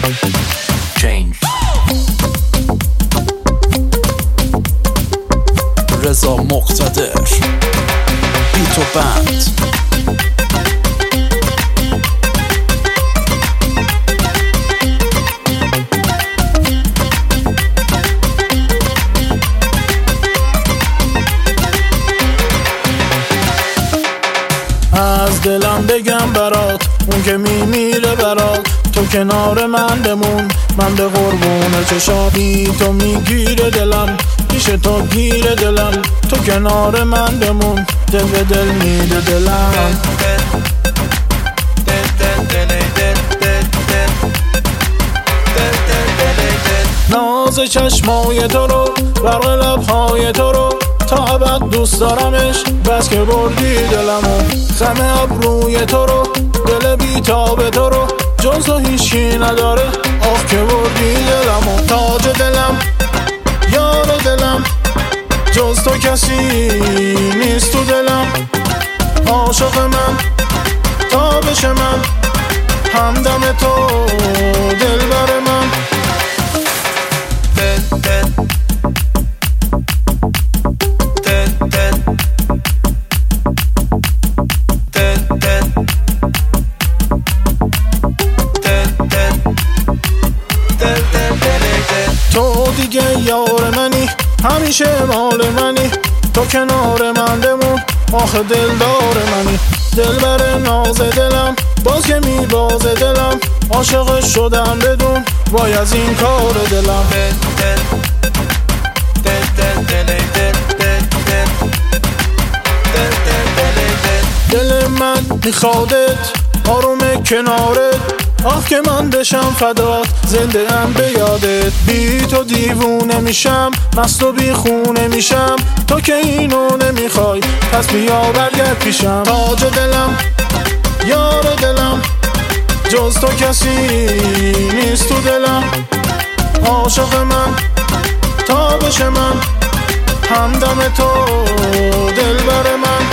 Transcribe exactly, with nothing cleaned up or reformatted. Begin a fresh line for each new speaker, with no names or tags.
Change. رضا مقتدر بیت و بند.
از دلم بگم برات، اون که میمیره برات، تو کنار من بمون، من به قربون چشات. بی تو میگیره دلم، پیش تو گیره دلم، تو کنار من بمون، دل به دل میده دلم. ناز چشمای تو رو، برق لبهای تو رو، تا ابد دوست دارمش، بس که بردی دلمو. خم ابروی تو رو، دل بیتاب تو رو، جز تو هیچی نداره، آخ که بردی دلمو. تاج دلم، یار دلم، جز تو کسی نیست تو دلم. عاشق من، تابش من، همدم تو دلبر من. تو دیگه یار منی، همیشه مال منی، تو کنار من بمون، آخه دلدار منی. دلبر ناز دلم، باز که میباز دلم، عاشق شدم بدون، وای از این کار دلم. دل من میخوادت، آروم کنارت، آخ که من بشم فدات، زنده ام به یادت. بی تو دیوونه میشم، مست و بی خونه میشم، تو که اینو نمیخوای، پس بیا برگرد پیشم. تاج دلم، یار دلم، جز تو کسی نیست تو دلم. عاشق من، تابش من، همدم تو دلبر من.